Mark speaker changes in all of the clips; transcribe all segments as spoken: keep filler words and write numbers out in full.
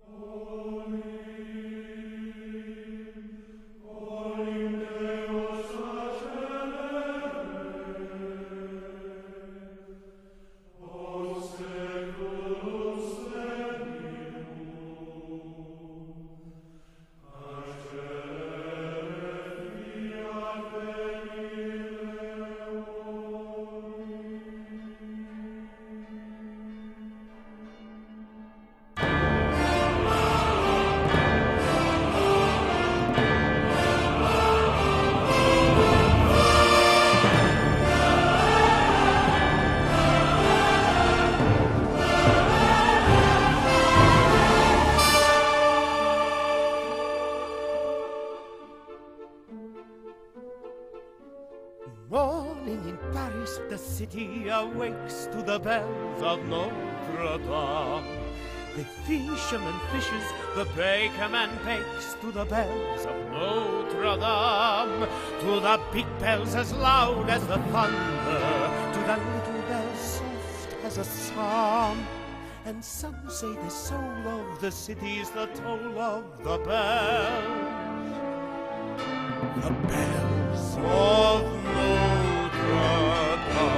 Speaker 1: Morning in Paris, the city awakes to the bells of Notre Dame. The fisherman fishes, the bakerman bakes to the bells of Notre Dame. To the big bells as loud as the thunder, to the little bells soft as a psalm. And some say the soul of the city's the toll of the bells. The bells of Notre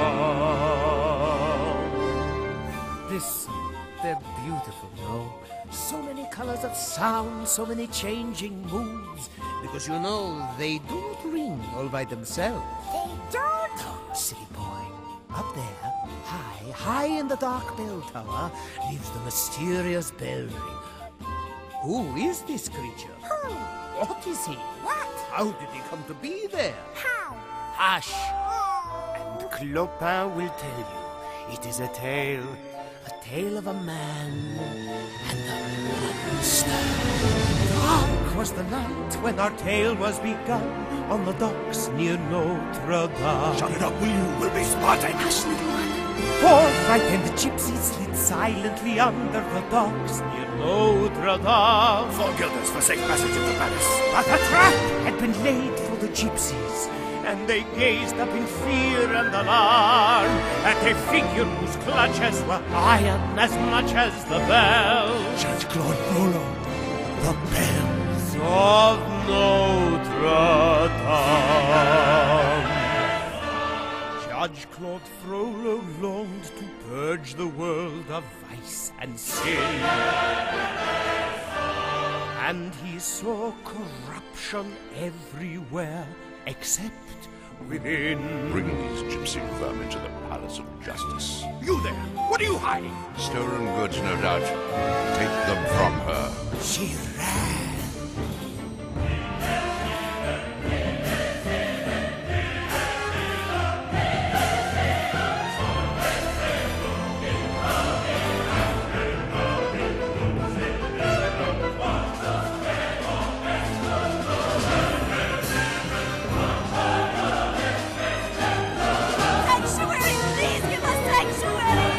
Speaker 1: Dame. Listen, they're beautiful, no? So many colors of sound, so many changing moods. Because you know, they don't ring all by themselves.
Speaker 2: They don't?
Speaker 1: Oh, silly boy. Up there, high, high in the dark bell tower, lives the mysterious bell ringer. Who is this creature?
Speaker 2: Who?
Speaker 1: What is he?
Speaker 2: What?
Speaker 1: How did he come to be there?
Speaker 2: How?
Speaker 1: Hush!
Speaker 2: Oh.
Speaker 1: And Clopin will tell you. It is a tale, a tale of a man and a monster. Dark was the night when our tale was begun on the docks near Notre Dame.
Speaker 3: Shut it up, will you? We'll be spotted.
Speaker 2: Hush, little one.
Speaker 1: Four frightened gypsies slid silently under the docks near Notre Dame.
Speaker 3: Four guilders forsake passage into Paris.
Speaker 1: But a trap had been laid for the gypsies, and they gazed up in fear and alarm at a figure whose clutches were iron as much as the bells.
Speaker 3: Judge Claude Frollo, the bells
Speaker 1: of Notre Dame. Judge Claude Frollo longed to purge the world of vice and sin, and he saw corruption everywhere except within.
Speaker 4: Bring these gypsy vermin to the Palace of Justice.
Speaker 3: You there! What are you hiding?
Speaker 4: Stolen goods, no doubt. Take them from her.
Speaker 1: She ran.
Speaker 2: Sanctuary! Please give us sanctuary!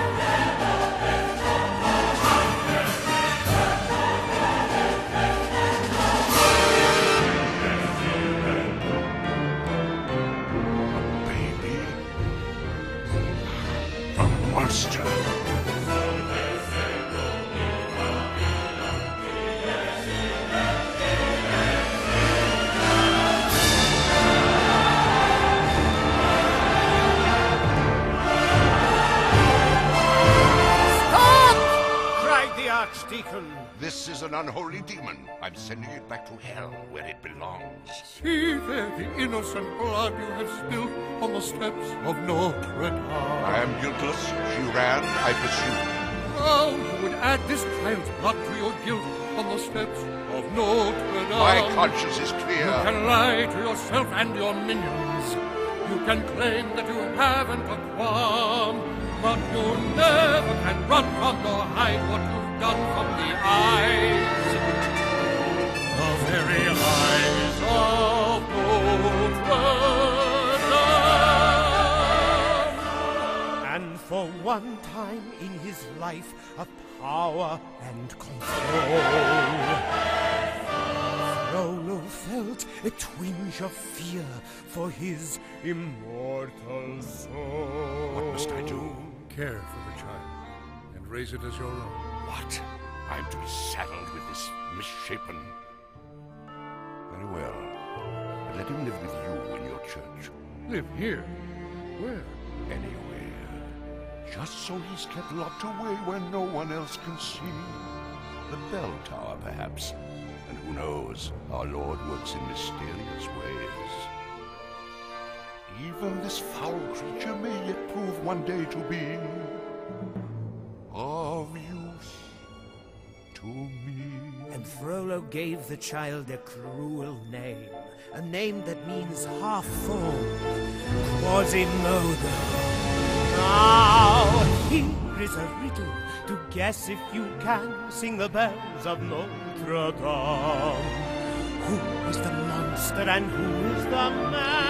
Speaker 4: Baby? A monster.
Speaker 1: Cried the Archdeacon.
Speaker 4: This is an unholy demon. I'm sending it back to hell where it belongs.
Speaker 5: See there the innocent blood you have spilled on the steps of Notre Dame.
Speaker 4: I am guiltless. She ran. I pursued.
Speaker 5: How you would add this child's blood to your guilt on the steps of Notre Dame.
Speaker 4: My conscience is
Speaker 5: You
Speaker 4: clear.
Speaker 5: can lie to yourself and your minions. You can claim that you haven't a qualm, but you never can run from nor hide what you've done from the eyes, the very eyes of Notre Dame.
Speaker 1: And for one time in his life of power and control, Frollo felt a twinge of fear for his immortal soul.
Speaker 4: What must I do?
Speaker 5: Care for the child and raise it as your own.
Speaker 4: What? I'm to be saddled with this misshapen... Very well. But let him live with you in your church.
Speaker 5: Live here? Where?
Speaker 4: Anywhere. Just so he's kept locked away where no one else can see. The bell tower, perhaps. And who knows, our Lord works in mysterious ways. Even this foul creature may yet prove one day to be of use to me.
Speaker 1: And Frollo gave the child a cruel name, a name that means half-formed, Quasimodo. Now, here is a riddle to guess if you can. Sing the bells of Notre Dame. Who is the monster and who is the man?